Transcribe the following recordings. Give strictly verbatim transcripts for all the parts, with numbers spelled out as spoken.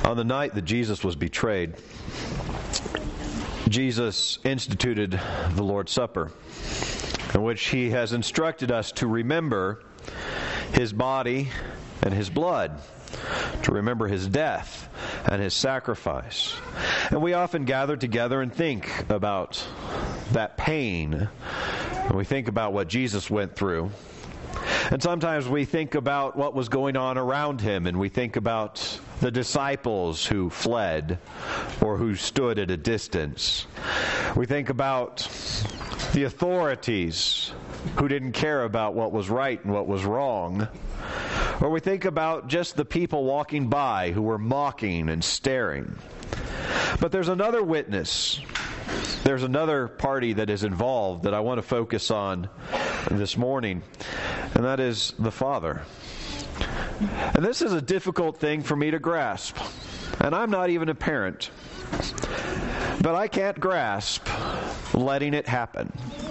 On the night that Jesus was betrayed, Jesus instituted the Lord's Supper, in which he has instructed us to remember his body and his blood, to remember his death and his sacrifice. And we often gather together and think about that pain, and we think about what Jesus went through. And sometimes we think about what was going on around him, and we think about the disciples who fled or who stood at a distance. We think about the authorities who didn't care about what was right and what was wrong. Or we think about just the people walking by who were mocking and staring. But there's another witness. There's another party that is involved that I want to focus on this morning, and that is the Father. And this is a difficult thing for me to grasp. And I'm not even a parent. But I can't grasp letting it happen.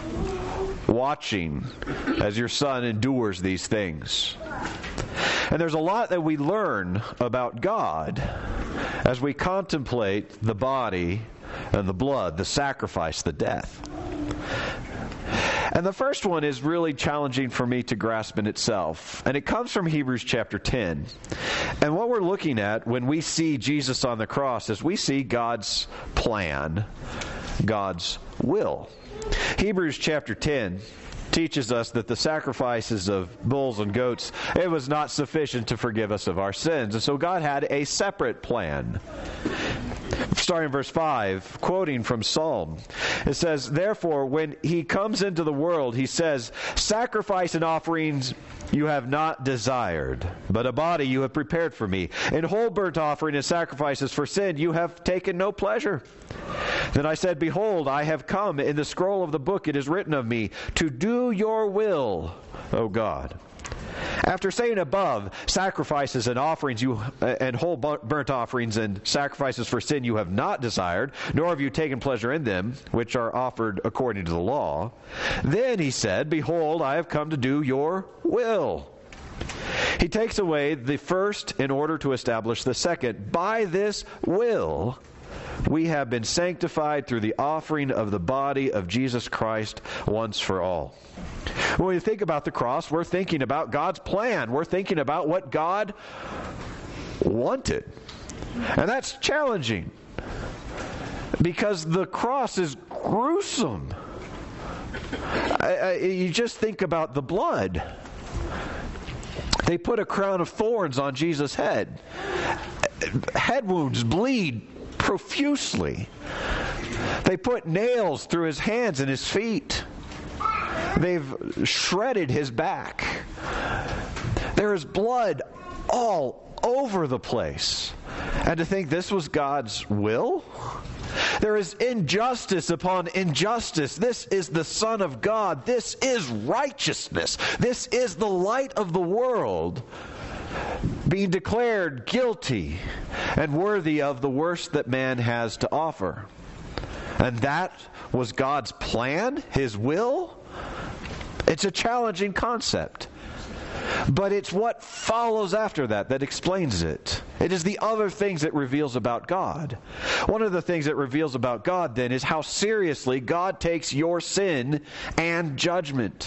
Watching as your son endures these things. And there's a lot that we learn about God as we contemplate the body and the blood, the sacrifice, the death. And the first one is really challenging for me to grasp in itself. And it comes from Hebrews chapter ten. And what we're looking at when we see Jesus on the cross is we see God's plan, God's will. Hebrews chapter ten teaches us that the sacrifices of bulls and goats, it was not sufficient to forgive us of our sins. And so God had a separate plan. Starting in verse five, quoting from Psalm, it says, "Therefore, when he comes into the world, he says, sacrifice and offerings you have not desired, but a body you have prepared for me. In whole burnt offering and sacrifices for sin you have taken no pleasure. Then I said, behold, I have come. In the scroll of the book it is written of me, to do your will, O God." After saying above, sacrifices and offerings you and whole burnt offerings and sacrifices for sin you have not desired, nor have you taken pleasure in them, which are offered according to the law. Then he said, behold, I have come to do your will. He takes away the first in order to establish the second. By this will we have been sanctified through the offering of the body of Jesus Christ once for all. When we think about the cross, we're thinking about God's plan. We're thinking about what God wanted. And that's challenging, because the cross is gruesome. I, I, you just think about the blood. They put a crown of thorns on Jesus' head. Head wounds bleed profusely. They put nails through his hands and his feet. They've shredded his back. There is blood all over the place. And to think this was God's will? There is injustice upon injustice. This is the Son of God. This is righteousness. This is the light of the world, being declared guilty and worthy of the worst that man has to offer. And that was God's plan, his will? It's a challenging concept. But it's what follows after that that explains it. It is the other things it reveals about God. One of the things it reveals about God, then, is how seriously God takes your sin and judgment.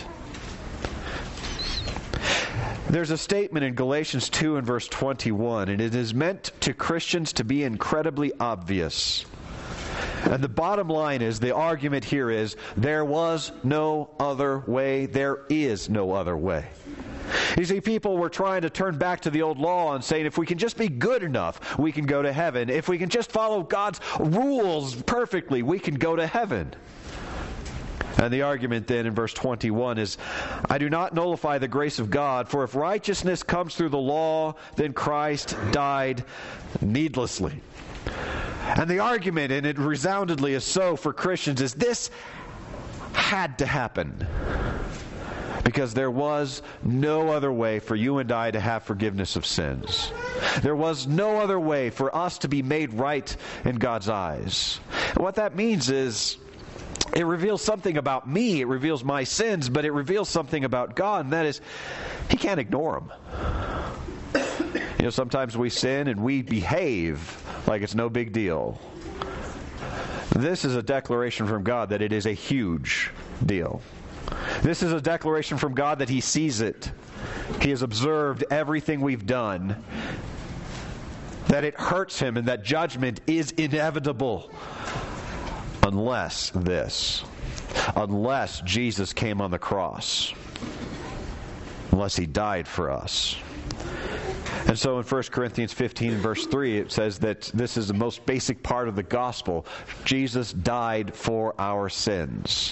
There's a statement in Galatians two and verse twenty-one, and it is meant to Christians to be incredibly obvious. And the bottom line is, the argument here is, there was no other way. There is no other way. You see, people were trying to turn back to the old law and saying, if we can just be good enough, we can go to heaven. If we can just follow God's rules perfectly, we can go to heaven. And the argument then in verse twenty-one is, I do not nullify the grace of God, for if righteousness comes through the law, then Christ died needlessly. And the argument, and it resoundingly is so for Christians, is this had to happen. Because there was no other way for you and I to have forgiveness of sins. There was no other way for us to be made right in God's eyes. And what that means is, it reveals something about me. It reveals my sins, but it reveals something about God, and that is, He can't ignore them. You know, sometimes we sin and we behave like it's no big deal. This is a declaration from God that it is a huge deal. This is a declaration from God that He sees it. He has observed everything we've done. That it hurts Him and that judgment is inevitable. Unless this. Unless Jesus came on the cross. Unless He died for us. And so in First Corinthians fifteen and verse three, it says that this is the most basic part of the gospel. Jesus died for our sins.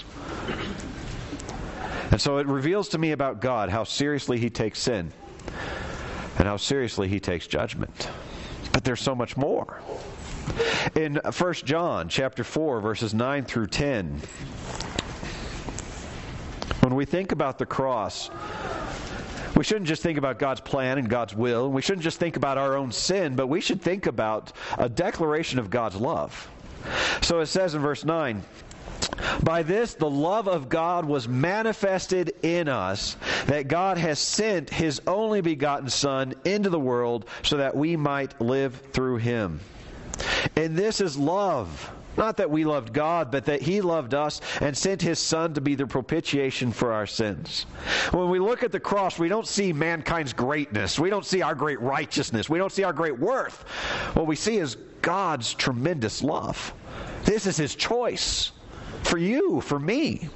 And so it reveals to me about God how seriously He takes sin and how seriously He takes judgment. But there's so much more. In First John chapter four, verses nine through ten, when we think about the cross, we shouldn't just think about God's plan and God's will. We shouldn't just think about our own sin, but we should think about a declaration of God's love. So it says in verse nine, "By this the love of God was manifested in us, that God has sent His only begotten Son into the world so that we might live through Him. And this is love. Not that we loved God, but that He loved us and sent His Son to be the propitiation for our sins." When we look at the cross, we don't see mankind's greatness. We don't see our great righteousness. We don't see our great worth. What we see is God's tremendous love. This is His choice for you, for me.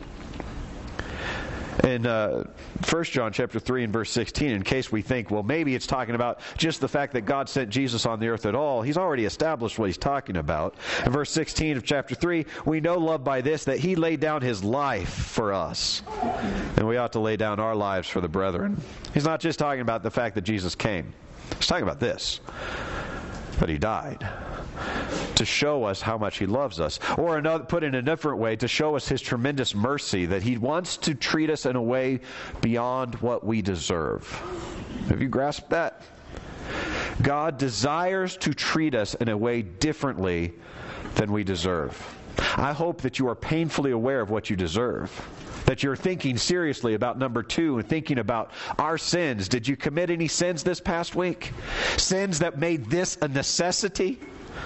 In uh, First John chapter three and verse sixteen, in case we think, well, maybe it's talking about just the fact that God sent Jesus on the earth at all, He's already established what He's talking about. In verse sixteen of chapter three, "We know love by this, that He laid down His life for us. And we ought to lay down our lives for the brethren." He's not just talking about the fact that Jesus came. He's talking about this, that He died to show us how much He loves us. Or another, put in a different way, to show us His tremendous mercy, that He wants to treat us in a way beyond what we deserve. Have you grasped that? God desires to treat us in a way differently than we deserve. I hope that you are painfully aware of what you deserve. That you're thinking seriously about number two and thinking about our sins. Did you commit any sins this past week? Sins that made this a necessity?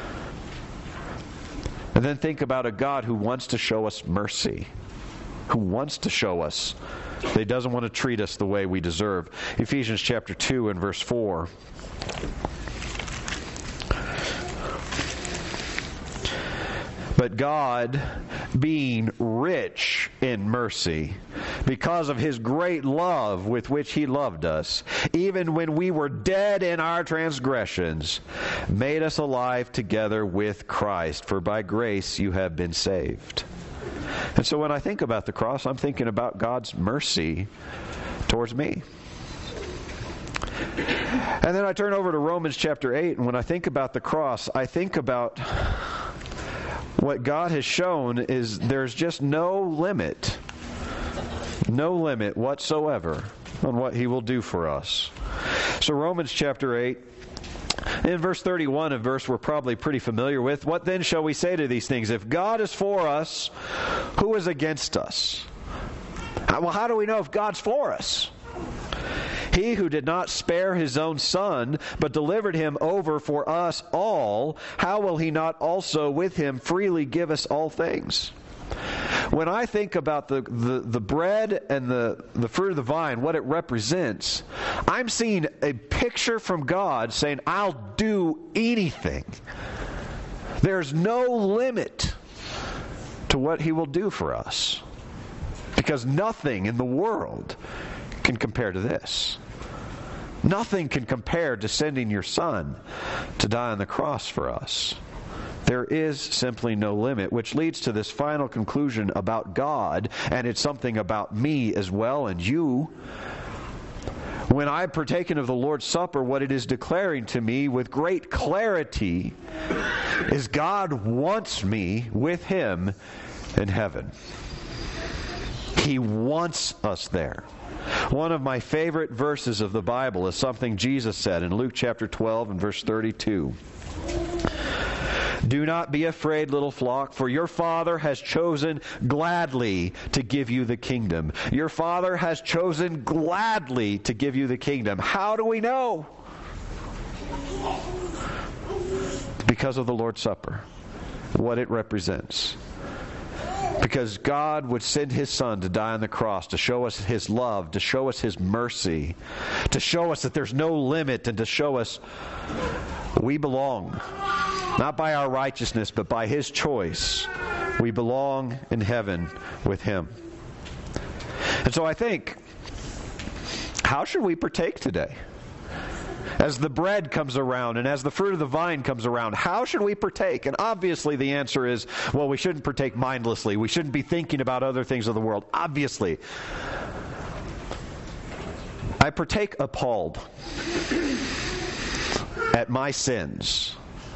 And then think about a God who wants to show us mercy, who wants to show us that He doesn't want to treat us the way we deserve. Ephesians chapter two and verse four. "But God, being rich in mercy, because of His great love with which He loved us, even when we were dead in our transgressions, made us alive together with Christ. For by grace you have been saved." And so when I think about the cross, I'm thinking about God's mercy towards me. And then I turn over to Romans chapter eight, and when I think about the cross, I think about what God has shown is there's just no limit, no limit whatsoever on what He will do for us. So Romans chapter eight, in verse thirty-one, a verse we're probably pretty familiar with, "What then shall we say to these things? If God is for us, who is against us?" Well, how do we know if God's for us? "He who did not spare His own Son, but delivered Him over for us all, how will He not also with Him freely give us all things?" When I think about the, the, the bread and the, the fruit of the vine, what it represents, I'm seeing a picture from God saying, I'll do anything. There's no limit to what He will do for us. Because nothing in the world can compare to this. Nothing can compare to sending your Son to die on the cross for us. There is simply no limit, which leads to this final conclusion about God, and it's something about me as well and you. When I've partaken of the Lord's Supper, what it is declaring to me with great clarity is God wants me with Him in heaven. He wants us there. One of my favorite verses of the Bible is something Jesus said in Luke chapter twelve and verse thirty-two. "Do not be afraid, little flock, for your Father has chosen gladly to give you the kingdom." Your Father has chosen gladly to give you the kingdom. How do we know? because of the Lord's Supper, what it represents. Because God would send His Son to die on the cross to show us His love, to show us His mercy, to show us that there's no limit, and to show us we belong. Not by our righteousness, but by His choice. We belong in heaven with Him. And so I think, how should we partake today? As the bread comes around and as the fruit of the vine comes around, how should we partake? And obviously the answer is, well, we shouldn't partake mindlessly. We shouldn't be thinking about other things of the world. Obviously. I partake appalled at my sins.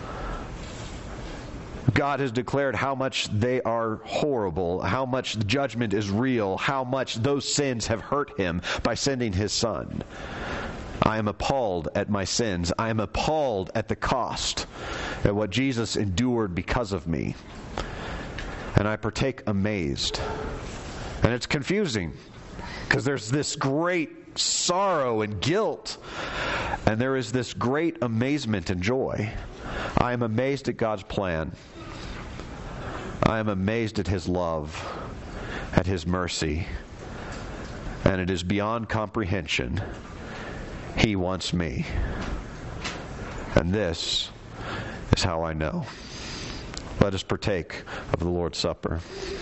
God has declared how much they are horrible, how much the judgment is real, how much those sins have hurt Him by sending His Son. I am appalled at my sins. I am appalled at the cost, at what Jesus endured because of me. And I partake amazed. And it's confusing, because there's this great sorrow and guilt, and there is this great amazement and joy. I am amazed at God's plan. I am amazed at His love, at His mercy, and it is beyond comprehension. He wants me. And this is how I know. Let us partake of the Lord's Supper.